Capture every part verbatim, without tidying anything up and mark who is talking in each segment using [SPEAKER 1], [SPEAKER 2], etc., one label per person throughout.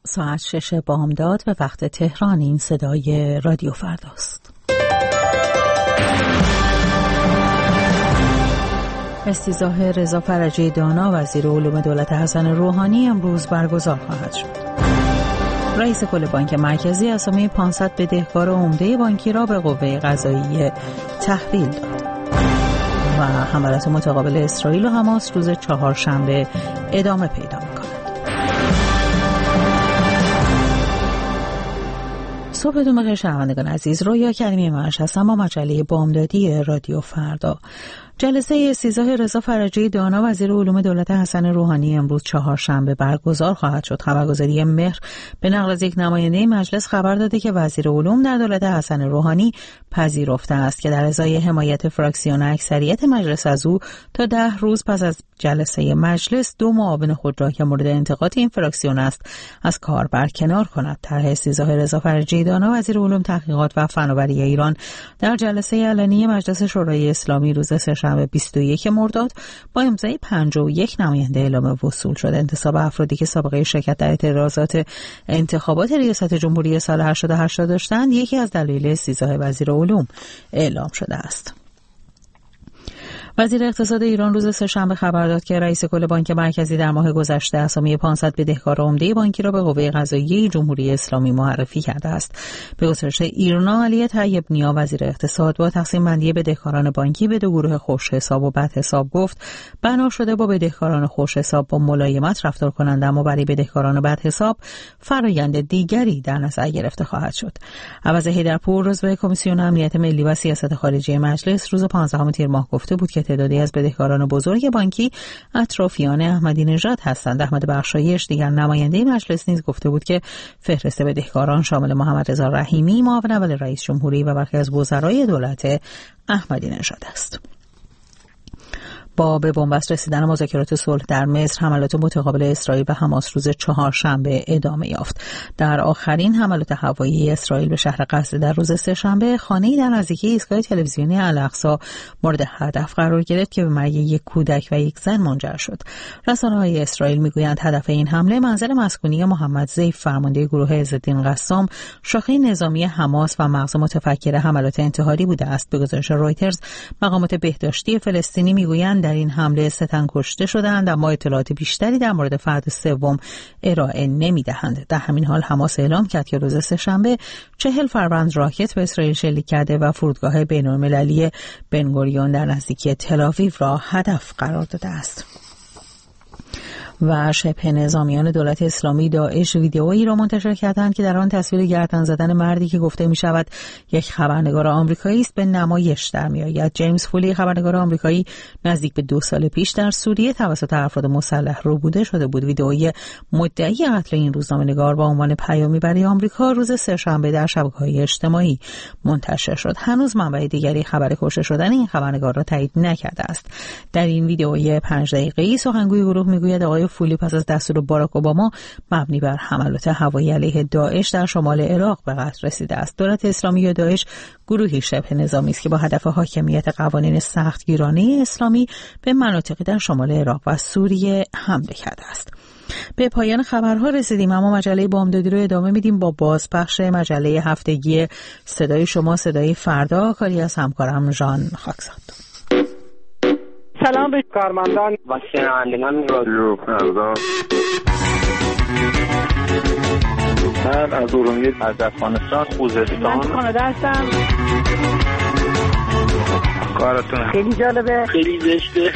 [SPEAKER 1] ساعت شش بامداد به وقت تهران. این صدای رادیو فرداست. استیضاح رضا فرجی دانا وزیر علوم دولت حسن روحانی امروز برگزار خواهد شد. رئیس کل بانک مرکزی اسامی پانصد بدهکار عمده بانکی را به قوه قضاییه تحویل داد. و حملات متقابل اسرائیل و حماس روز چهارشنبه ادامه پیدا می‌کند. صبحتون بخیر شنوندگان عزیز، رویا کریمی منش هستم با مجله بامدادی رادیو فردا. جلسه استیضاح رضا فرجی دانا وزیر علوم دولت حسن روحانی امروز چهارشنبه برگزار خواهد شد. خبرگزاری مهر به نقل از یک نماینده مجلس خبر داده که وزیر علوم در دولت حسن روحانی پذیرفته است که در ازای حمایت فراکسیون اکثریت مجلس از او تا ده روز پس از جلسه مجلس دو معاون خود را که مورد انتقاد این فراکسیون است از کار برکنار کند. طرح استیضاح رضا فرجی دانا وزیر علوم تحقیقات و فناوری ایران در جلسه علنی مجلس شورای اسلامی روز سه‌شنبه بیست و یک مرداد با امضای پنجاه و یک نماینده اعلام وصول شد. انتصاب افرادی که سابقه شرکت در اعتراضات انتخابات ریاست جمهوری سال هشتاد و هشت داشتند یکی از دلایل استیضاح وزیر علوم اعلام شده است. وزیر اقتصاد ایران روز سه‌شنبه خبر داد که رئیس کل بانک مرکزی در ماه گذشته اسامی پانصد بدهکار عمده بانکی را به قوه قضاییه جمهوری اسلامی معرفی کرده است. به گزارش ایرنا، علی طیب نیا وزیر اقتصاد با تقسیم بندی بدهکاران بانکی به دو گروه خوش حساب و بد حساب گفت بنا شده با بدهکاران خوش حساب با ملایمت رفتار کنند، اما برای بدهکاران بد حساب فرآیند دیگری در نظر گرفته خواهد شد. عوض حیدرپور عضو کمیسیون امنیت ملی و سیاست خارجی مجلس روز پانزدهم تیر ماه گفته بود که تعدادی از بدهکاران بزرگ بانکی اطرافیان احمدی نژاد هستند. احمد بخشایش دیگر نماینده مجلس نیز گفته بود که فهرست بدهکاران شامل محمد رضا رحیمی معاون اول رئیس جمهوری و برخی از وزرای دولت احمدی نژاد است. با به بنبست رسیدن مذاکرات صلح در مصر، حملات متقابل اسرائیل و حماس روز چهارشنبه ادامه یافت. در آخرین حملات هوایی اسرائیل به شهر غزه در روز سه‌شنبه، خانه‌ای در نزدیکی ایستگاه تلویزیونی الاقصی مورد هدف قرار گرفت که به مرگ یک کودک و یک زن منجر شد. رسانه‌های اسرائیل می‌گویند هدف این حمله منزل مسکونی محمد ضیف، فرمانده گروه عزالدین قسام، شاخه نظامی حماس و مغز متفکر حملات انتحاری بوده است. به گزارش رویترز، مقامات بهداشتی فلسطینی می‌گویند در این حمله سه تن کشته شدند، اما اطلاعات بیشتری در مورد فرد سوم ارائه نمی‌دهند. در همین حال حماس اعلام کرد که روز سه‌شنبه چهل فروند راکت به اسرائیل شلیک کرده و فرودگاه بین‌المللی بن‌گوریون در نزدیکی تل‌آویو را هدف قرار داده است. و شبه نظامیان دولت اسلامی داعش ویدئویی را منتشر کردند که در آن تصویر گردن زدن مردی که گفته می شود یک خبرنگار آمریکایی است به نمایش در می آید. جیمز فولی، خبرنگار آمریکایی، نزدیک به دو سال پیش در سوریه توسط افراد مسلح ربوده شده بود. ویدئویی مدعی قتل این روزنامه‌نگار با عنوان پیامی برای آمریکا روز سه‌شنبه در شبکه‌های اجتماعی منتشر شد. هنوز منبع دیگری خبر کشته شدن این خبرنگار را تایید نکرده است. در این ویدئویی پنج دقیقه‌ای سخنگوی گروه میگوید آقای فولی پس از دستور باراک اوباما مبنی بر حملات هوایی علیه داعش در شمال عراق به قتل رسیده است. دولت اسلامی یا داعش گروهی شبه نظامی است که با هدف حاکمیت قوانین سختگیرانه اسلامی به مناطقی در شمال عراق و سوریه حمله کرده است. به پایان خبرها رسیدیم، اما مجله بامدادی رو ادامه میدیم با بازپخش مجله هفتگی صدای شما صدای فردا، کاری از همکارم ژان خاکزاد.
[SPEAKER 2] سلام به کارمندان و شنوندگان رادیو فردا. من از ارومیه از افغانستان، خوزستان،
[SPEAKER 3] من کانادا هستم.
[SPEAKER 2] کارتون
[SPEAKER 3] خیلی جالبه،
[SPEAKER 2] خیلی زشته.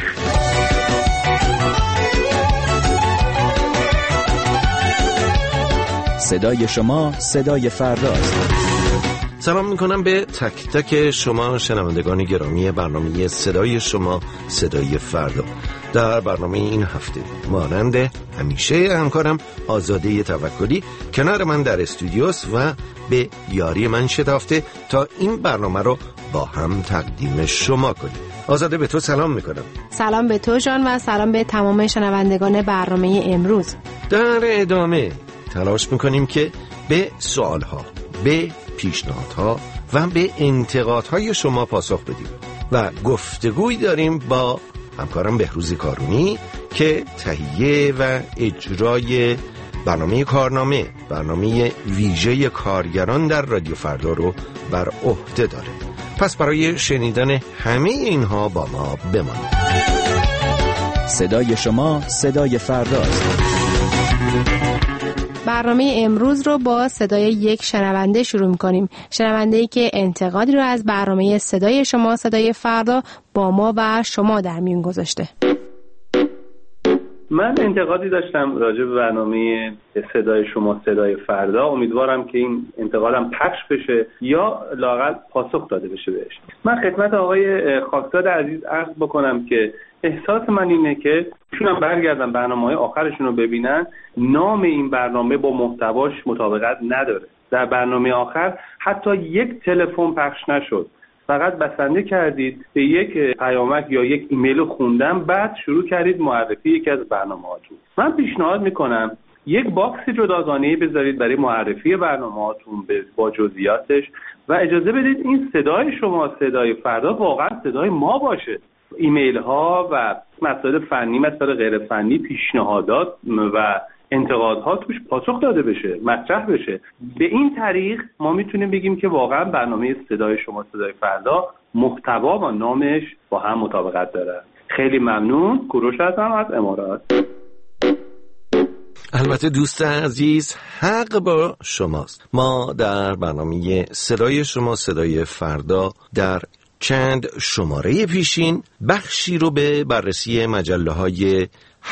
[SPEAKER 4] صدای شما صدای فرداست.
[SPEAKER 5] سلام میکنم به تک تک شما شنوندگان گرامی برنامه صدای شما صدای فردا. در برنامه این هفته مانند همیشه همکارم آزاده توکلی کنار من در استودیوس و به یاری من شتافته تا این برنامه رو با هم تقدیم شما کنیم. آزاده، به تو سلام میکنم.
[SPEAKER 6] سلام به تو جان و سلام به تمام شنوندگان برنامه امروز.
[SPEAKER 5] در ادامه تلاش میکنیم که به سوالها، به پیشنهادها و به انتقادهای شما پاسخ بدیم و گفتگوی داریم با همکارم بهروز کارونی که تهیه و اجرای برنامه کارنامه، برنامه ویژه کارگران در رادیو فردا رو بر عهده داره. پس برای شنیدن همه اینها با ما بمانید.
[SPEAKER 4] صدای شما صدای فرداست.
[SPEAKER 6] برنامه امروز رو با صدای یک شنونده شروع می‌کنیم. شنونده‌ای که انتقادی رو از برنامه صدای شما صدای فردا با ما و شما در میون گذاشته.
[SPEAKER 2] من انتقادی داشتم راجع به برنامه صدای شما صدای فردا. امیدوارم که این انتقادم پخش بشه یا لااقل پاسخ داده بشه بهش. من خدمت آقای خاکزاد عزیز عرض بکنم که احساس من اینه که ایشون هم برگردن برنامه‌های آخرشون رو ببینن، نام این برنامه با محتواش مطابقت نداره. در برنامه آخر حتی یک تلفن پخش نشد، فقط بسنده کردید به یک پیامک یا یک ایمیل خوندن، بعد شروع کردید معرفی یکی از برنامه‌هاتون. من پیشنهاد میکنم یک باکس جداگانه‌ای بذارید برای معرفی برنامه‌هاتون با جزئیاتش و اجازه بدید این صدای شما صدای فردا واقعا صدای ما باشه. ایمیل ها و مسائل فنی، مسائل غیر فنی، پیشنهادات و انتقادها توش پاسخ داده بشه، مطرح بشه. به این طریق ما میتونیم بگیم که واقعا برنامه صدای شما صدای فردا محتوا و نامش با هم مطابقت داره. خیلی ممنون. کوروش هستم از امارات.
[SPEAKER 5] البته دوست عزیز، حق با شماست. ما در برنامه صدای شما صدای فردا در چند شماره پیشین بخشی رو به بررسی مجله های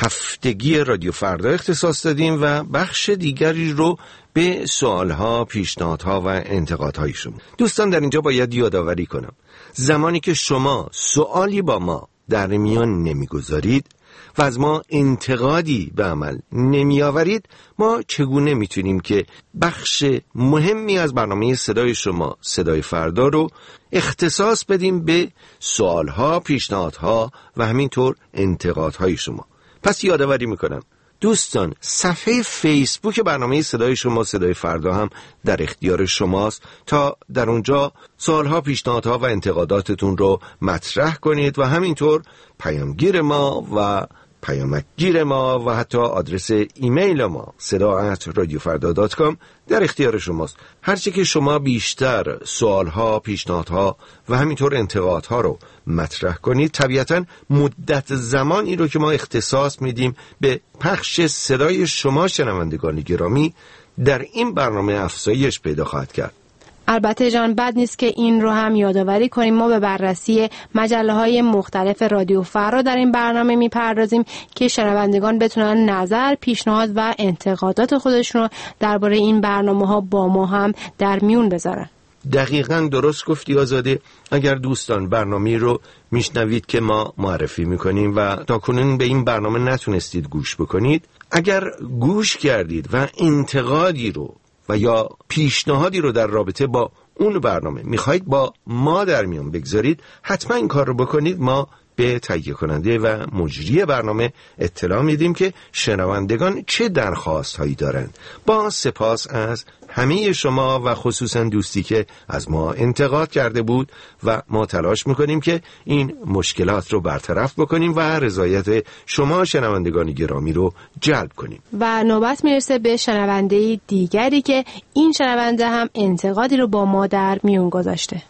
[SPEAKER 5] هفتگی رادیو فردا اختصاص دادیم و بخش دیگری رو به سوالها، پیشنهادها و انتقادهای شما. دوستان، در اینجا باید یادآوری کنم زمانی که شما سوالی با ما در میان نمیگذارید و از ما انتقادی به عمل نمی آورید، ما چگونه میتونیم که بخش مهمی از برنامه صدای شما صدای فردا رو اختصاص بدیم به سوالها، پیشنهادها و همینطور انتقادهای شما؟ پس یادآوری میکنم دوستان، صفحه فیسبوک برنامه صدای شما صدای فردا هم در اختیار شماست تا در اونجا سوالها، پیشنهادها و انتقاداتتون رو مطرح کنید و همینطور پیامگیر ما و پیامکگیر ما و حتی آدرس ایمیل ما صدا ات رادیو فردا دات کام در اختیار شماست. هرچی که شما بیشتر سوالها، پیشنهادها و همینطور انتقادها رو مطرح کنید، طبیعتاً مدت زمانی رو که ما اختصاص میدیم به پخش صدای شما شنوندگان گرامی در این برنامه افزایش پیدا خواهد کرد.
[SPEAKER 6] البته جان بد نیست که این رو هم یادآوری کنیم ما به بررسی مجله‌های مختلف رادیو فردا در این برنامه میپردازیم که شنوندگان بتونن نظر، پیشنهاد و انتقادات خودشون رو درباره این برنامه‌ها با ما هم در میون بذارن.
[SPEAKER 5] دقیقاً درست گفتی آزاده. اگر دوستان برنامه رو میشنوید که ما معرفی میکنیم و تاکنون به این برنامه نتونستید گوش بکنید، اگر گوش کردید و انتقادی رو و یا پیشنهادی رو در رابطه با اون برنامه میخواید با ما در میان بگذارید، حتما این کار رو بکنید. ما به تهیه کننده و مجری برنامه اطلاع میدیم که شنوندگان چه درخواست هایی دارند. با سپاس از همه شما و خصوصا دوستی که از ما انتقاد کرده بود و ما تلاش میکنیم که این مشکلات رو برطرف بکنیم و رضایت شما شنوندگان گرامی رو جلب کنیم.
[SPEAKER 6] و نوبت میرسه به شنونده دیگری که این شنونده هم انتقادی رو با ما در میون گذاشته.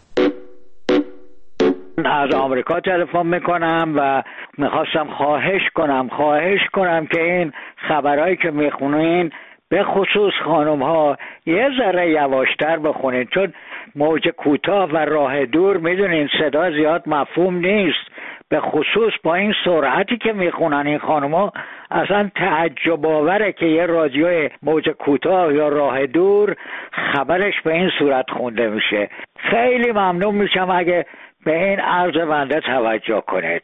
[SPEAKER 3] از آمریکا تلفن میکنم و میخواستم خواهش کنم خواهش کنم که این خبرهایی که میخونین به خصوص خانم ها یه ذره یواشتر بخونین، چون موج کوتاه و راه دور میدونین صدا زیاد مفهوم نیست. به خصوص با این سرعتی که میخونن این خانم ها اصلا تعجب آوره که یه رادیو موج کوتاه یا راه دور خبرش به این صورت خونده میشه. خیلی ممنون میشم اگه به این عرض بنده توجه کنید.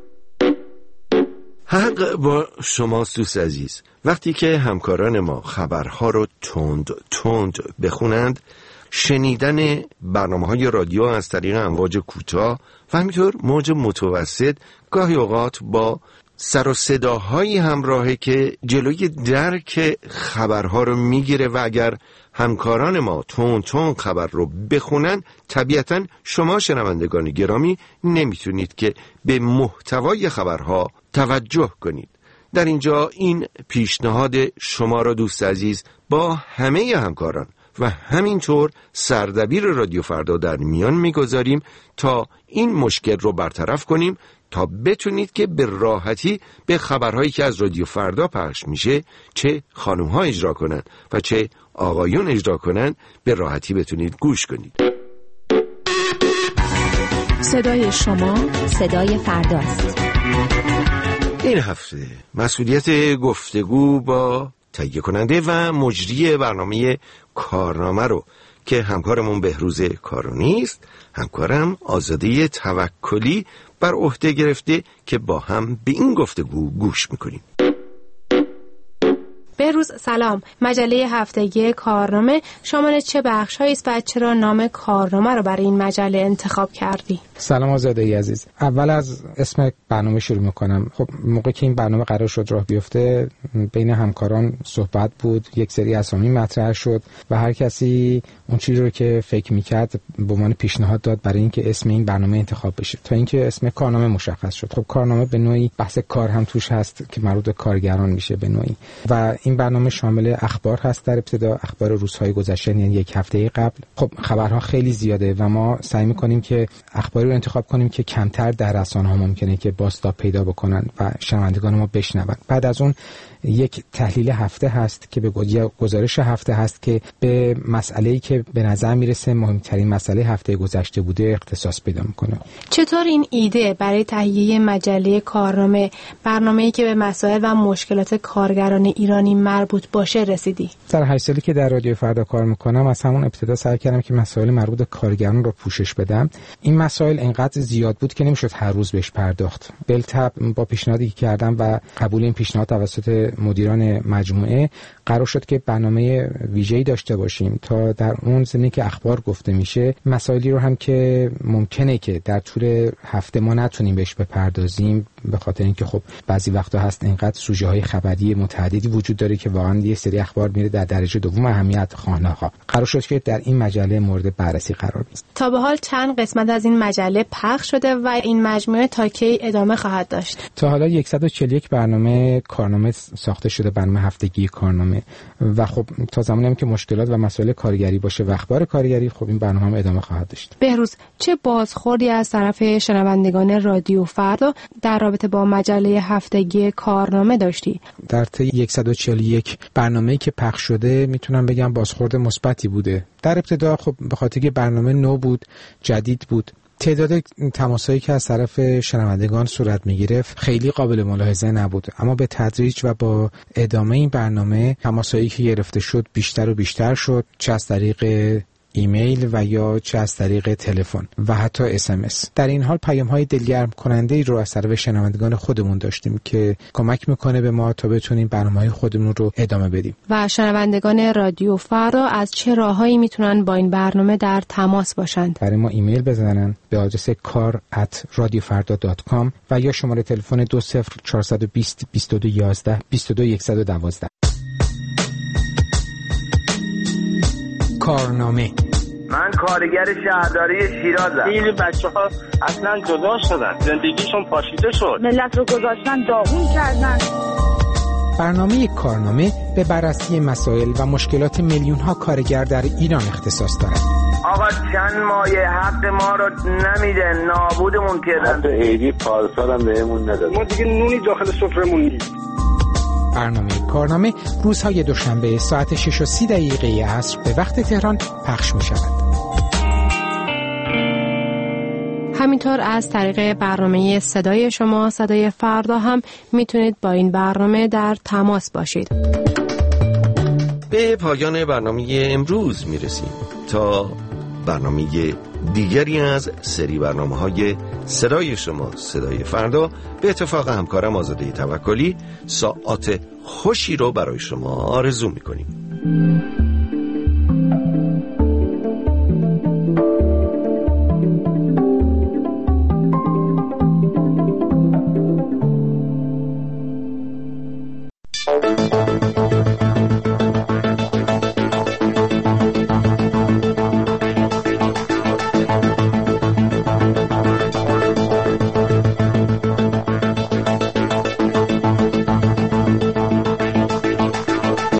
[SPEAKER 5] حق با شماست دوست عزیز. وقتی که همکاران ما خبرها رو تند تند بخونند، شنیدن برنامه‌های رادیو از طریق امواج کوتاه و همینطور موج متوسط گاهی اوقات با سر و صداهایی همراهه که جلوی درک خبرها رو میگیره و اگر همکاران ما تون تون خبر رو بخونن، طبیعتاً شما شنوندگان گرامی نمیتونید که به محتوای خبرها توجه کنید. در اینجا این پیشنهاد شما را دوست عزیز با همه همکاران و همینطور سردبیر رادیو فردا در میان میگذاریم تا این مشکل رو برطرف کنیم، تا بتونید که به راحتی به خبرهایی که از رادیو فردا پخش میشه، چه خانوم‌ها اجرا کنن و چه آقایون اجرا کنن، به راحتی بتونید گوش کنید.
[SPEAKER 6] صدای شما
[SPEAKER 7] صدای فرداست.
[SPEAKER 5] این هفته مسئولیت گفتگو با تهیه کننده و مجری برنامه کارنامه رو که همکارمون بهروز کارونی است، همکارم آزاده توکلی بر عهده گرفته که با هم به این گفتگو گوش میکنیم.
[SPEAKER 6] بهروز سلام. مجله هفتگی کارنامه شامل چه بخش‌هایی است و چرا نام کارنامه رو برای این مجله انتخاب کردی؟
[SPEAKER 8] سلام آزاده ای عزیز. اول از اسم برنامه شروع میکنم. خب موقعی که این برنامه قرار شد راه بیفته، بین همکاران صحبت بود، یک سری اسامی مطرح شد و هر کسی اون چیزی رو که فکر میکرد به عنوان پیشنهاد داد برای اینکه اسم این برنامه انتخاب بشه، تا اینکه اسم کارنامه مشخص شد. خب کارنامه به نوعی بحث کار هم توش هست که مربوط به کارگران میشه به نوعی، و این برنامه شامل اخبار هست. در ابتدا اخبار روزهای گذشته، یعنی یک هفته قبل. خب خبرها خیلی زیاده و ما سعی میکنیم که اخباری رو انتخاب کنیم که کمتر در رسانه‌ها ممکنه که بازتاب پیدا بکنن و شنوندگان ما بشنون. بعد از اون یک تحلیل هفته هست که به گزارش هفته هست که به مسئله‌ای که به نظر میرسه مهمترین مسئله هفته گذشته بوده اختصاص پیدا میکنه.
[SPEAKER 6] چطور این ایده برای تهیه مجله کارنامه، برنامه‌ای که به مسائل و مشکلات کارگران ایرانی مربوط باشه رسیدی؟
[SPEAKER 8] در هشت سالی که در رادیو فردا کار میکنم، از همون ابتدا سعی کردم که مسائل مربوط به کارگران رو پوشش بدم. این مسائل انقدر زیاد بود که نمیشد هر روز بهش پرداخت. بالطبع با پیشنهادی که کردم و قبول این پیشنهاد توسط مدیران مجموعه، قرار شد که برنامه ویژه‌ای داشته باشیم تا در اون زمینه که اخبار گفته میشه، مسائلی رو هم که ممکنه که در طول هفته ما نتونیم بهش بپردازیم، به خاطر اینکه خب بعضی وقتا هست اینقدر سوژه های خبری متعددی وجود داره که واقعا یه سری اخبار میره در درجه دوم اهمیت خواندن‌ها. قرار شد که در این مجله مورد بررسی قرار بگیره.
[SPEAKER 6] تا به حال چند قسمت از این مجله پخش شده و این مجموعه تا کی ادامه خواهد داشت؟
[SPEAKER 8] تا حالا صد و چهل و یک برنامه کارنامه ساخته شده، برنامه هفتگی کارنامه، و خب تا زمانی هم که مشکلات و مسائل کارگری باشه و اخبار کارگری، خب این برنامه هم ادامه خواهد داشت.
[SPEAKER 6] بهروز، چه بازخوردی از طرف شنوندگان رادیو فردا در رابطه با مجله هفتگی کارنامه داشتی؟
[SPEAKER 8] در طی صد و چهل و یک برنامه‌ای که پخش شده میتونم بگم بازخورد مثبتی بوده. در ابتدا خب به خاطر که برنامه نو بود، جدید بود، تعداد تماسایی که از طرف شنوندگان صورت می‌گرفت خیلی قابل ملاحظه نبود، اما به تدریج و با ادامه این برنامه تماسایی که گرفته شد بیشتر و بیشتر شد، چه از طریق ایمیل و یا چه از طریق تلفن و حتی اس ام اس. در این حال پیام‌های دلگرم کننده ای رو از طرف شنوندگان خودمون داشتیم که کمک میکنه به ما تا بتونیم برنامه‌های خودمون رو ادامه بدیم.
[SPEAKER 6] و شنوندگان رادیو فردا از چه راههایی میتونن با این برنامه در تماس باشند؟
[SPEAKER 8] برای ما ایمیل بزنن به آدرس کار ات رادیو فردا دات کام و یا شماره تلفن دو صفر چهار دو صفر بیست و دو یازده بیست و دو صد و دوازده. کارنامه.
[SPEAKER 9] من کارگر شهرداری شیرازم.
[SPEAKER 10] خیلی بچه‌ها اصلا جدا شدن، زندگیشون پاشیده شد،
[SPEAKER 11] ملت رو گذاشتن داغون کردن.
[SPEAKER 8] برنامه کارنامه به بررسی مسائل و مشکلات میلیون‌ها کارگر در ایران اختصاص دارد.
[SPEAKER 9] آقا چند مایه حق ما رو نمیده، نابودمون کردن.
[SPEAKER 12] حتی عیدی پارسال هم بهمون نداد.
[SPEAKER 10] ما دیگه نونی داخل سفرمون نیست.
[SPEAKER 8] برنامه کارنامه روزهای دوشنبه ساعت شش و سی دقیقه عصر به وقت تهران پخش می شود.
[SPEAKER 6] همینطور از طریق برنامه صدای شما صدای فردا هم میتونید با این برنامه در تماس باشید.
[SPEAKER 5] به پایان برنامه امروز میرسیم. تا برنامه دیگری از سری برنامه‌های صدای شما صدای فردا، به اتفاق همکارم آزاده توکلی، ساعات خوشی رو برای شما آرزو می‌کنیم.